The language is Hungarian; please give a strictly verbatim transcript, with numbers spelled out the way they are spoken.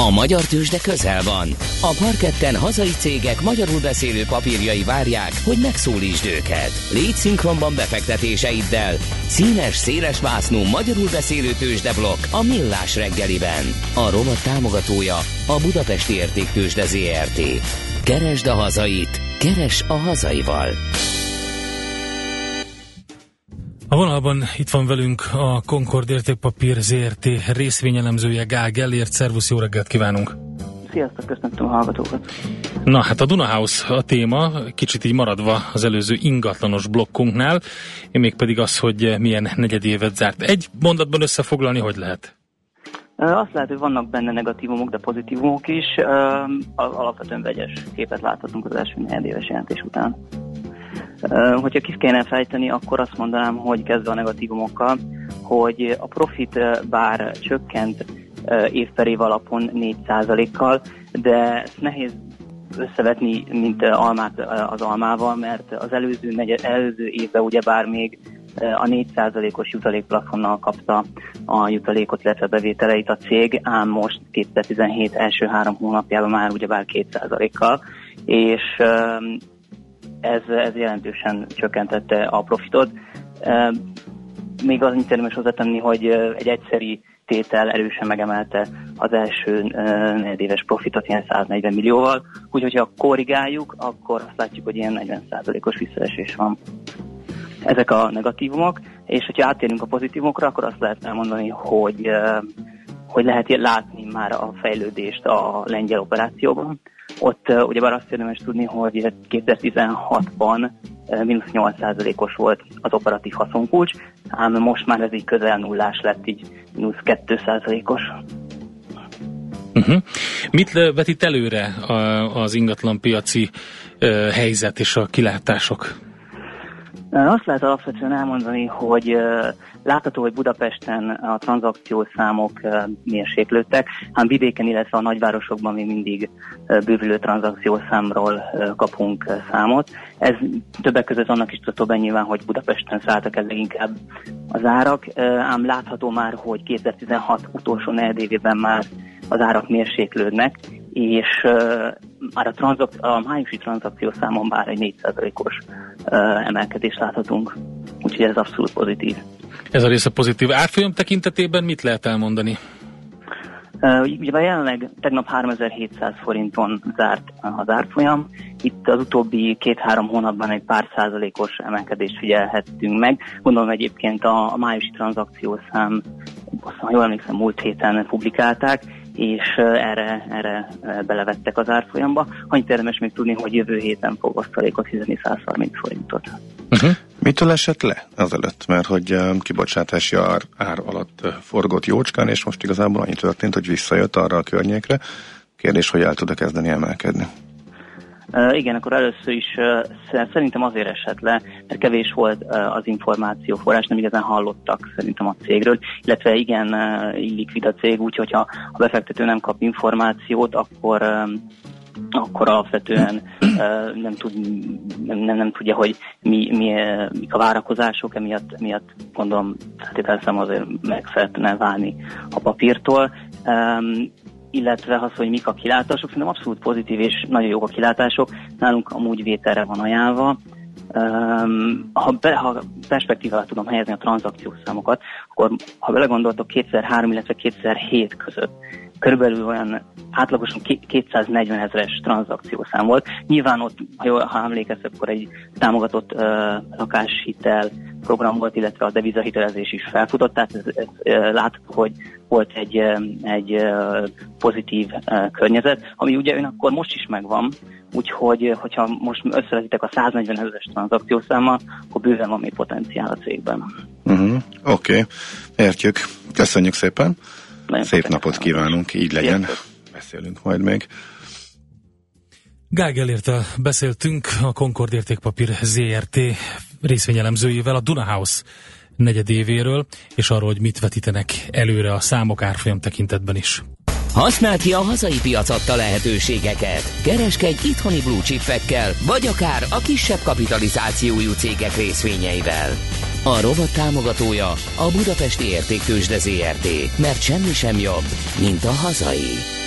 A magyar tőzsde közel van. A parketten hazai cégek magyarul beszélő papírjai várják, hogy megszólítsd őket. Légy szinkronban befektetéseiddel. Színes, széles vásznú magyarul beszélő tőzsdeblokk a Millás reggeliben. A rovat támogatója a Budapesti Értéktőzsde zé er té. Keresd a hazait, keres a hazaival. A vonalban itt van velünk a Concord Értékpapír zé er té részvényelemzője Gál Gellért. Szervusz, jó reggelt kívánunk! Sziasztok, köszöntöm a hallgatókat! Na hát a Duna House a téma, kicsit így maradva az előző ingatlanos blokkunknál, mégpedig az, hogy milyen negyedévet zárt. Egy mondatban összefoglalni, hogy lehet? Azt lehet, hogy vannak benne negatívumok, de pozitívumok is. Alapvetően vegyes képet láthatunk az első negyedéves jelentés után. Hogyha ki kéne fejteni, akkor azt mondanám, hogy kezdve a negatívumokkal, hogy a profit bár csökkent év per év alapon négy százalékkal, de ezt nehéz összevetni, mint almát az almával, mert az előző, negyed, előző évben ugyebár még a négy százalékos jutalékplafonnal kapta a jutalékot, illetve bevételeit a cég, ám most kétezer-tizenhét első három hónapjában már ugyebár két százalékkal, és Ez, ez jelentősen csökkentette a profitot. Még az érdemes hozzátenni, hogy egy egyszeri tétel erősen megemelte az első negyedéves profitot ilyen száznegyven millióval, úgyhogy ha korrigáljuk, akkor azt látjuk, hogy ilyen negyven százalékos visszaesés van. Ezek a negatívumok, és hogyha áttérünk a pozitívumokra, akkor azt lehet elmondani, hogy, hogy lehet látni már a fejlődést a lengyel operációban. Ott uh, ugyebár azt érdemes tudni, hogy kétezer-tizenhatban uh, mínusz nyolc százalékos volt az operatív haszonkulcs, ám most már ez így közel nullás lett, így mínusz két százalékos. Uh-huh. Mit vetít előre a, az ingatlanpiaci uh, helyzet és a kilátások? Azt lehet alapvetően elmondani, hogy uh, látható, hogy Budapesten a tranzakciószámok uh, mérséklődtek, ám vidéken, illetve a nagyvárosokban még mindig uh, bővülő tranzakciószámról uh, kapunk uh, számot. Ez többek között annak is tudható nyilván, hogy Budapesten szálltak el leginkább az árak, uh, ám látható már, hogy kétezer-tizenhat utolsó negyedévében már az árak mérséklődnek, és uh, már a, transzak- a májusi tranzakciószámon már egy négy százalékos uh, emelkedést láthatunk, úgyhogy ez abszolút pozitív. Ez a része pozitív. Árfolyam tekintetében mit lehet elmondani? Uh, ugye jelenleg tegnap háromezer-hétszáz forinton zárt az árfolyam. Itt az utóbbi két-három hónapban egy pár százalékos emelkedést figyelhettünk meg. Gondolom egyébként a, a májusi tranzakciószám, ha jól emlékszem, múlt héten publikálták, és erre, erre belevettek az árfolyamba. Annyit érdemes még tudni, hogy jövő héten fog osztalékot fizetni száz harminc forintot. Uh-huh. Mitől esett le azelőtt? Mert hogy um, kibocsátási ár, ár alatt uh, forgott jócskán, és most igazából annyi történt, hogy visszajött arra a környékre. Kérdés, hogy el tud-e kezdeni emelkedni? Uh, igen, akkor először is uh, szerintem azért esett le, mert kevés volt uh, az információforrás, nem igazán hallottak szerintem a cégről, illetve igen, uh, illikvid a cég, úgyhogy ha a befektető nem kap információt, akkor uh, akkor alapvetően uh, nem, tud, nem, nem, nem tudja, hogy mi, mi, mik a várakozások, emiatt, emiatt gondolom, feltételezem azért meg szeretne válni a papírtól. Um, illetve az, hogy mik a kilátások, szerintem abszolút pozitív és nagyon jók a kilátások. Nálunk amúgy vételre van ajánlva. Um, ha, be, ha perspektívára tudom helyezni a tranzakciószámokat, akkor ha belegondoltok kétezer-három, illetve kétezer-hét között körülbelül olyan átlagosan kétszáznegyven ezeres tranzakciószám volt. Nyilván ott, ha jól ha emlékeztek, akkor egy támogatott uh, lakáshitel program volt, illetve a devizahitelezés is felfutott, tehát ez, ez, uh, látható, hogy volt egy, egy uh, pozitív uh, környezet, ami ugye ön akkor most is megvan, úgyhogy hogyha most összevetitek a száznegyven ezeres tranzakciószámmal, akkor bőven van még potenciál a cégben. Uh-huh. Oké, okay. Értjük. Köszönjük szépen. Nagyon Szép napot kívánunk, így legyen. Sziasztok. Beszélünk majd még. Gál Gellérttel beszéltünk, a Concord Értékpapír zé er té részvényelemzőjével a Duna House negyedévéről, és arról, hogy mit vetítenek előre a számok árfolyam tekintetben is. Használd ki a hazai piac adta lehetőségeket. Kereskedj itthoni blue chipekkel, vagy akár a kisebb kapitalizációjú cégek részvényeivel. A rovat támogatója a Budapesti Értéktőzsde zé er té, mert semmi sem jobb, mint a hazai.